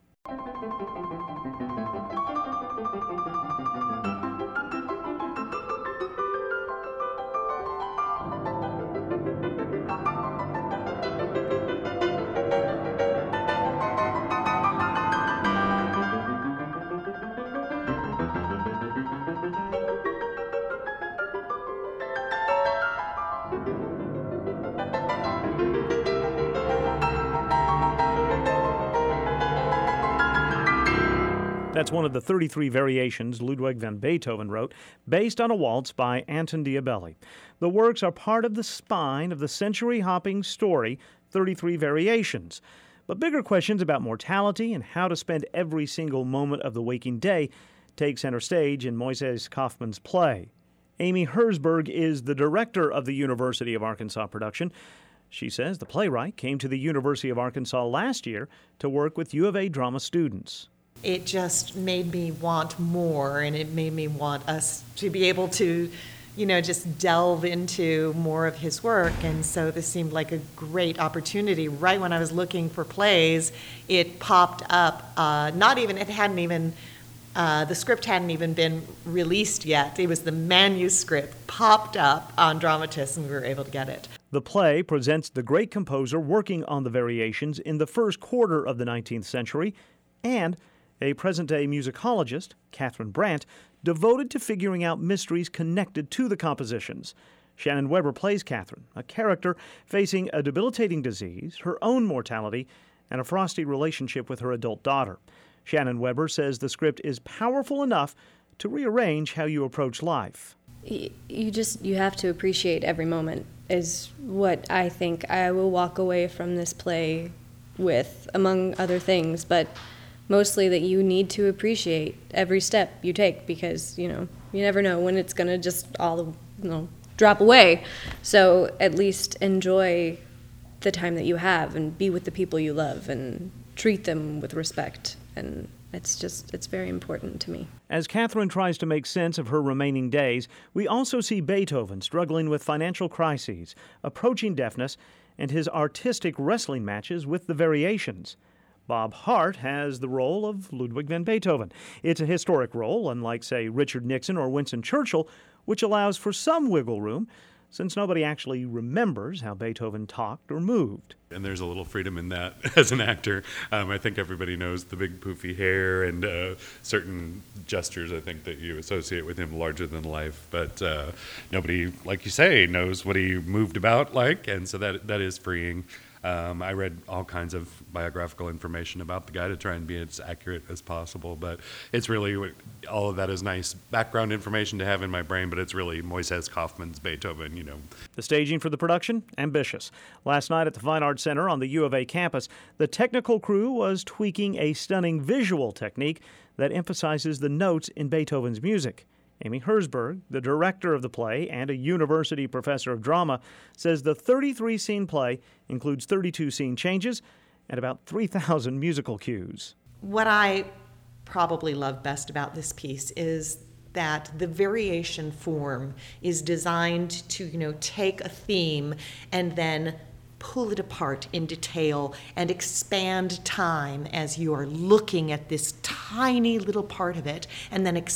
That's one of the thirty-three variations Ludwig van Beethoven wrote, based on a waltz by Anton Diabelli. The works are part of the spine of the century-hopping story, thirty-three Variations. But bigger questions about mortality and how to spend every single moment of the waking day take center stage in Moises Kaufman's play. Amy Herzberg is the director of the University of Arkansas production. She says the playwright came to the University of Arkansas last year to work with U of A drama students. It just made me want more, and it made me want us to be able to, you know, just delve into more of his work. And so this seemed like a great opportunity. Right when I was looking for plays, it popped up. Uh, not even, it hadn't even, uh, the script hadn't even been released yet. It was the manuscript popped up on Dramatist, and we were able to get it. The play presents the great composer working on the variations in the first quarter of the nineteenth century, and a present-day musicologist, Catherine Brandt, devoted to figuring out mysteries connected to the compositions. Shannon Weber plays Catherine, a character facing a debilitating disease, her own mortality, and a frosty relationship with her adult daughter. Shannon Weber says the script is powerful enough to rearrange how you approach life. You just, you have to appreciate every moment is what I think I will walk away from this play with, among other things, but mostly that you need to appreciate every step you take because, you know, you never know when it's going to just all, you know, drop away. So at least enjoy the time that you have and be with the people you love and treat them with respect. And it's just, it's very important to me. As Catherine tries to make sense of her remaining days, we also see Beethoven struggling with financial crises, approaching deafness, and his artistic wrestling matches with the variations. Bob Hart has the role of Ludwig van Beethoven. It's a historic role, unlike, say, Richard Nixon or Winston Churchill, which allows for some wiggle room, since nobody actually remembers how Beethoven talked or moved. And there's a little freedom in that as an actor. Um, I think everybody knows the big poofy hair and uh, certain gestures, I think, that you associate with him larger than life. But uh, nobody, like you say, knows what he moved about like, and so that that is freeing. Um, I read all kinds of biographical information about the guy to try and be as accurate as possible, but it's really, all of that is nice background information to have in my brain, but it's really Moises Kaufman's Beethoven, you know. The staging for the production, ambitious. Last night at the Fine Arts Center on the U of A campus, the technical crew was tweaking a stunning visual technique that emphasizes the notes in Beethoven's music. Amy Herzberg, the director of the play and a university professor of drama, says the thirty-three scene play includes thirty-two scene changes and about three thousand musical cues. What I probably love best about this piece is that the variation form is designed to, you know, take a theme and then pull it apart in detail and expand time as you are looking at this tiny little part of it, and then expand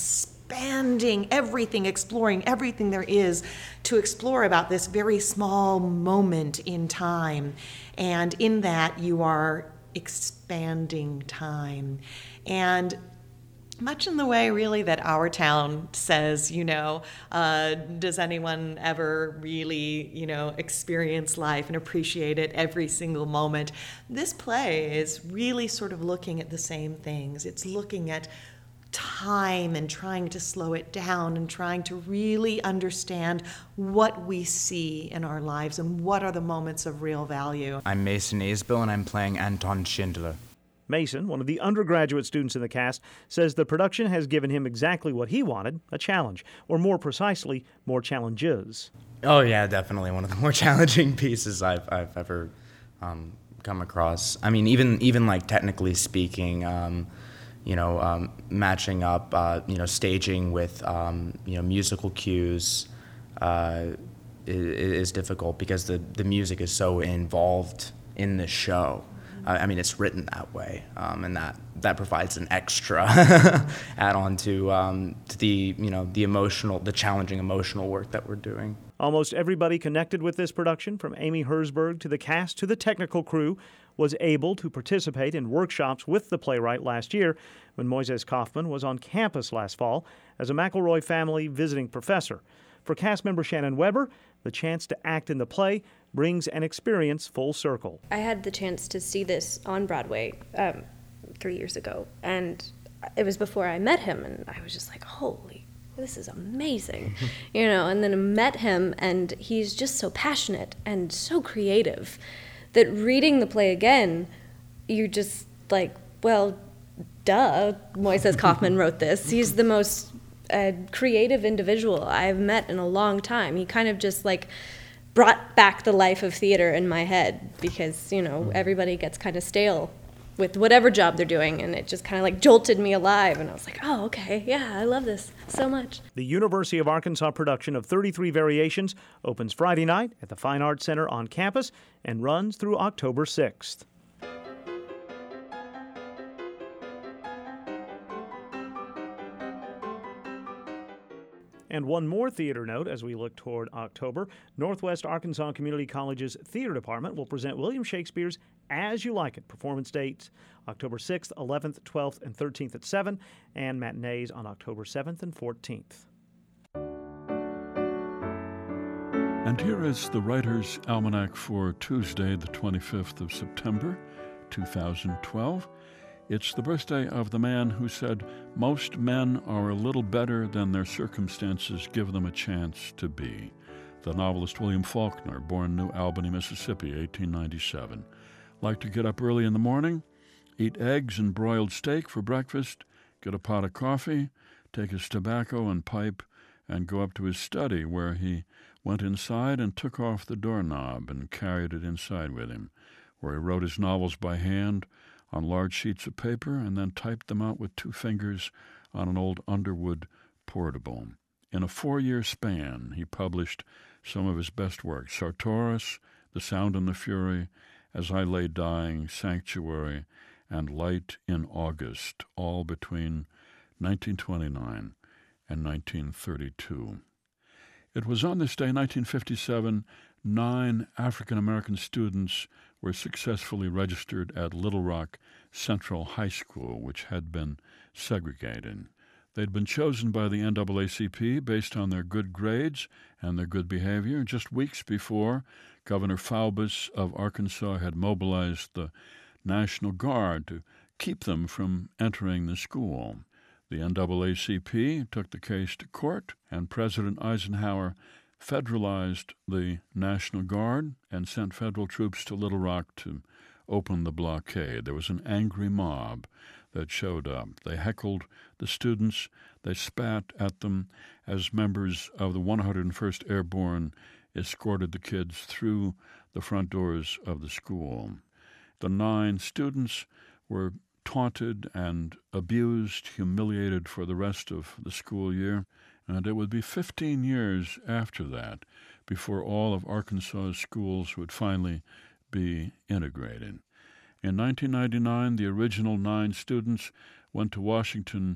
expanding everything, exploring everything there is to explore about this very small moment in time. And in that, you are expanding time. And much in the way, really, that our town says, you know, uh, does anyone ever really, you know, experience life and appreciate it every single moment? This play is really sort of looking at the same things. It's looking at time and trying to slow it down and trying to really understand what we see in our lives and what are the moments of real value. I'm Mason Aisbill, and I'm playing Anton Schindler. Mason, one of the undergraduate students in the cast, says the production has given him exactly what he wanted, a challenge, or more precisely, more challenges. Oh yeah, definitely one of the more challenging pieces I've I've ever um, come across. I mean, even even like technically speaking, um, you know, um, matching up, uh, you know, staging with um, you know musical cues uh, is, is difficult because the the music is so involved in the show. I mean, it's written that way, um, and that, that provides an extra add-on to um, to the you know the emotional, the challenging emotional work that we're doing. Almost everybody connected with this production, from Amy Herzberg to the cast to the technical crew, was able to participate in workshops with the playwright last year when Moises Kaufman was on campus last fall as a McElroy family visiting professor. For cast member Shannon Weber, the chance to act in the play brings an experience full circle. I had the chance to see this on Broadway um, three years ago, and it was before I met him, and I was just like, holy, this is amazing, you know, and then I met him, and he's just so passionate and so creative that reading the play again, you're just like, well, duh, Moises Kaufman wrote this. He's the most uh, creative individual I've met in a long time. He kind of just like brought back the life of theater in my head because, you know, everybody gets kind of stale with whatever job they're doing, and it just kind of like jolted me alive, and I was like, oh, okay, yeah, I love this so much. The University of Arkansas production of thirty-three Variations opens Friday night at the Fine Arts Center on campus and runs through October sixth. And one more theater note as we look toward October. Northwest Arkansas Community College's Theater Department will present William Shakespeare's As You Like It. Performance dates October sixth, eleventh, twelfth, and thirteenth at seven, and matinees on October seventh and fourteenth. And here is the Writer's Almanac for Tuesday, the twenty-fifth of September, two thousand twelve. It's the birthday of the man who said, "Most men are a little better than their circumstances give them a chance to be." The novelist William Faulkner, born New Albany, Mississippi, eighteen ninety-seven. Like to get up early in the morning, eat eggs and broiled steak for breakfast, get a pot of coffee, take his tobacco and pipe, and go up to his study, where he went inside and took off the doorknob and carried it inside with him, where he wrote his novels by hand on large sheets of paper and then typed them out with two fingers on an old Underwood portable. In a four-year span, he published some of his best work: Sartoris, The Sound and the Fury, As I Lay Dying, Sanctuary, and Light in August, all between nineteen twenty-nine and nineteen thirty-two. It was on this day, nineteen fifty-seven, nine African-American students were successfully registered at Little Rock Central High School, which had been segregated. They'd been chosen by the N double A C P based on their good grades and their good behavior. Just weeks before, Governor Faubus of Arkansas had mobilized the National Guard to keep them from entering the school. The N double A C P took the case to court, and President Eisenhower federalized the National Guard and sent federal troops to Little Rock to open the blockade. There was an angry mob that showed up. They heckled the students. They spat at them as members of the one hundred first Airborne escorted the kids through the front doors of the school. The nine students were taunted and abused, humiliated for the rest of the school year, and it would be fifteen years after that before all of Arkansas's schools would finally be integrated. In nineteen ninety-nine, the original nine students went to Washington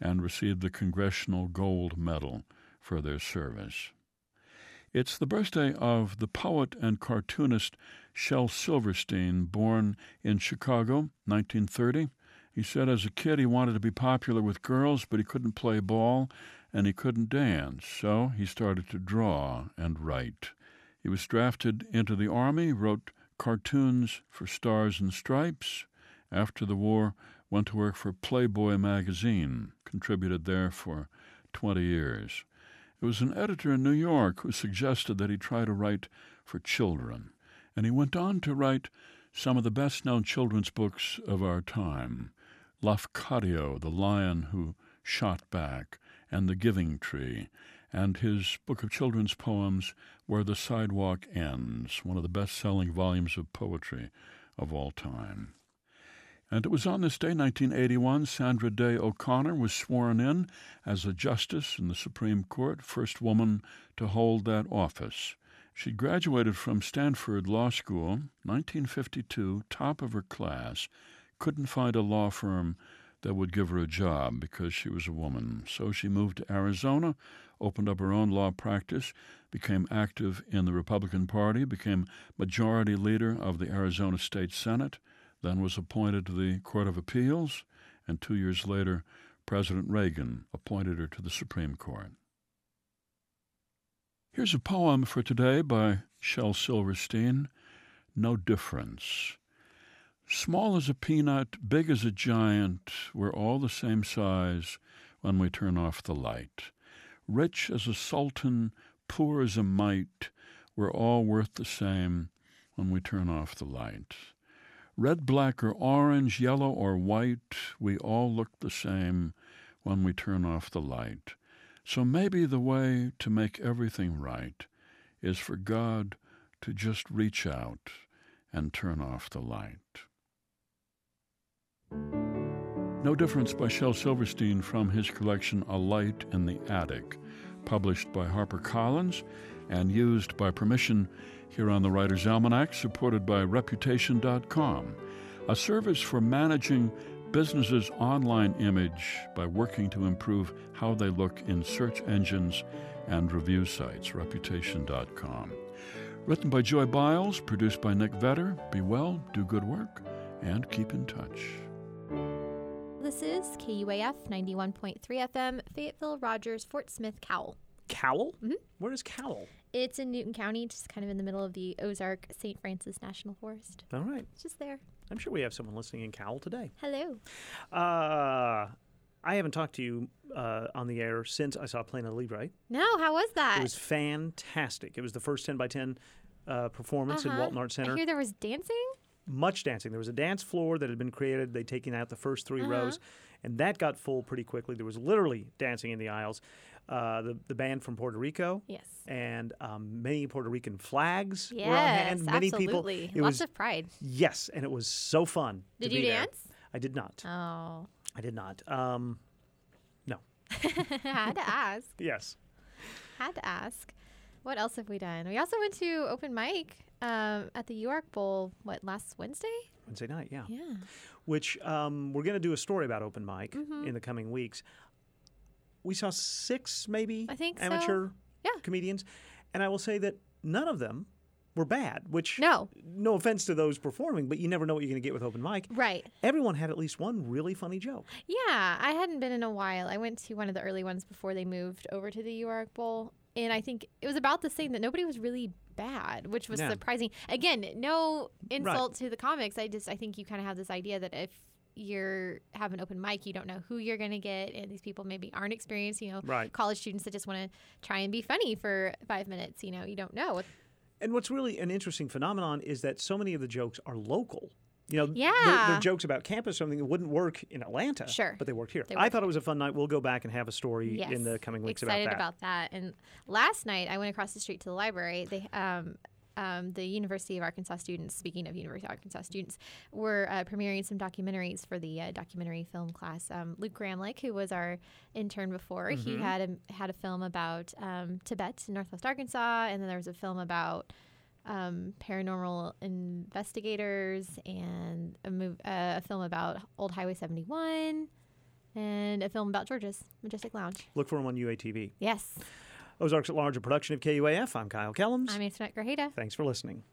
and received the Congressional Gold Medal for their service. It's the birthday of the poet and cartoonist Shel Silverstein, born in Chicago, nineteen thirty. He said as a kid he wanted to be popular with girls, but he couldn't play ball and he couldn't dance, so he started to draw and write. He was drafted into the Army, wrote cartoons for Stars and Stripes. After the war, went to work for Playboy magazine, contributed there for twenty years. It was an editor in New York who suggested that he try to write for children, and he went on to write some of the best-known children's books of our time, Lafcadio, the Lion Who Shot Back, and The Giving Tree, and his book of children's poems, Where the Sidewalk Ends, one of the best-selling volumes of poetry of all time. And it was on this day, nineteen eighty-one, Sandra Day O'Connor was sworn in as a justice in the Supreme Court, first woman to hold that office. She graduated from Stanford Law School, nineteen fifty-two, top of her class, couldn't find a law firm that would give her a job because she was a woman. So she moved to Arizona, opened up her own law practice, became active in the Republican Party, became majority leader of the Arizona State Senate, then was appointed to the Court of Appeals, and two years later, President Reagan appointed her to the Supreme Court. Here's a poem for today by Shel Silverstein, No Difference. Small as a peanut, big as a giant, we're all the same size when we turn off the light. Rich as a sultan, poor as a mite, we're all worth the same when we turn off the light. Red, black, or orange, yellow, or white, we all look the same when we turn off the light. So maybe the way to make everything right is for God to just reach out and turn off the light. No Difference by Shel Silverstein from his collection A Light in the Attic, published by HarperCollins and used by permission here on the Writer's Almanac, supported by Reputation dot com, a service for managing businesses' online image by working to improve how they look in search engines and review sites, Reputation dot com. Written by Joy Biles, produced by Nick Vetter. Be well, do good work, and keep in touch. This is K U A F ninety-one point three F M, Fayetteville, Rogers, Fort Smith, Cowell. Cowell? Mm-hmm. Where is Cowell? It's in Newton County, just kind of in the middle of the Ozark Saint Francis National Forest. All right. It's just there. I'm sure we have someone listening in Cowell today. Hello. Uh, I haven't talked to you uh, on the air since I saw Plano Libre. No, how was that? It was fantastic. It was the first ten by ten uh, performance uh-huh. in Walton Arts Center. I hear there was dancing? Much dancing. There was a dance floor that had been created. They'd taken out the first three uh-huh. rows, and that got full pretty quickly. There was literally dancing in the aisles. Uh, the, the band from Puerto Rico. Yes. And um, many Puerto Rican flags yes, were on hand. Many absolutely. people. It Lots was, of pride. Yes, and it was so fun. Did to you be dance? There. I did not. Oh. I did not. Um, no. Had to ask. Yes. Had to ask. What else have we done? We also went to open mic um, at the U Ark Bowl, what, last Wednesday? Wednesday night, yeah. Yeah. Which um, we're going to do a story about open mic mm-hmm. in the coming weeks. We saw six, maybe, I think amateur so. yeah. comedians. And I will say that none of them were bad, which, no, no offense to those performing, but you never know what you're going to get with open mic. Right. Everyone had at least one really funny joke. Yeah, I hadn't been in a while. I went to one of the early ones before they moved over to the U Ark Bowl. And I think it was about the same, that nobody was really bad, which was yeah. surprising. Again, no insult right. to the comics. I just, I think you kind of have this idea that if you're having open mic, you don't know who you're going to get. And these people maybe aren't experienced, you know, right. college students that just want to try and be funny for five minutes. You know, you don't know. And what's really an interesting phenomenon is that so many of the jokes are local. You know, yeah. they're, they're jokes about campus, something that wouldn't work in Atlanta. Sure. But they worked here. They I worked thought here. it was a fun night. We'll go back and have a story yes. in the coming weeks Excited about that. about that. And last night, I went across the street to the library. They, um, um, the University of Arkansas students, speaking of University of Arkansas students, were uh, premiering some documentaries for the uh, documentary film class. Um, Luke Gramlich, who was our intern before, mm-hmm. he had a, had a film about um, Tibet in Northwest Arkansas, and then there was a film about Um, paranormal investigators, and a, move, uh, a film about Old Highway seventy-one. And a film about George's Majestic Lounge. Look for them on U A T V. Yes. Ozarks at Large, a production of K U A F. I'm Kyle Kellums. I'm Antoinette Grajeda. Thanks for listening.